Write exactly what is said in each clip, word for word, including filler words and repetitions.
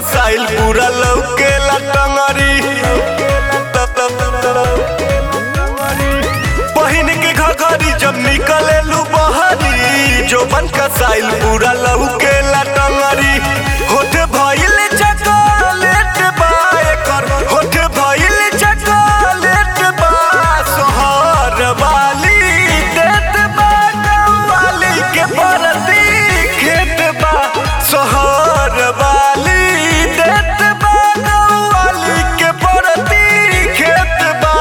कसाइल पूरा लौकेला टंगरी। बहिन के घघरी जब निकले लू बहरी, जो बन कसाइल पूरा लौकेला टंगरी। होठ भइल चॉकलेट बा एकर, होठ भइल चॉकलेट बा। सोहर वाली देत बा गवाली के परती खेत बा। सोहर वाली देत बा गवाली के परती खेत बा।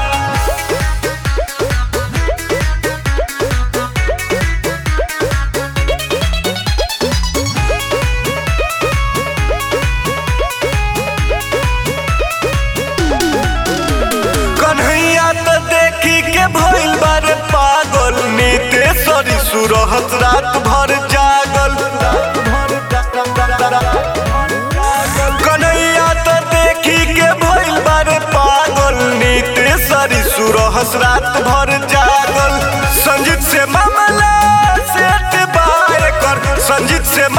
कन्हैया तो देखी के भइल बारे पागल, नितेश्वरी सुरहत रात भर जागल। कन्हैया तो देखी के भइल बारे पागल, नितेश्वरी सुरहत रात भर जागल। संजीत से मामला सेट बा एकर, संजीत से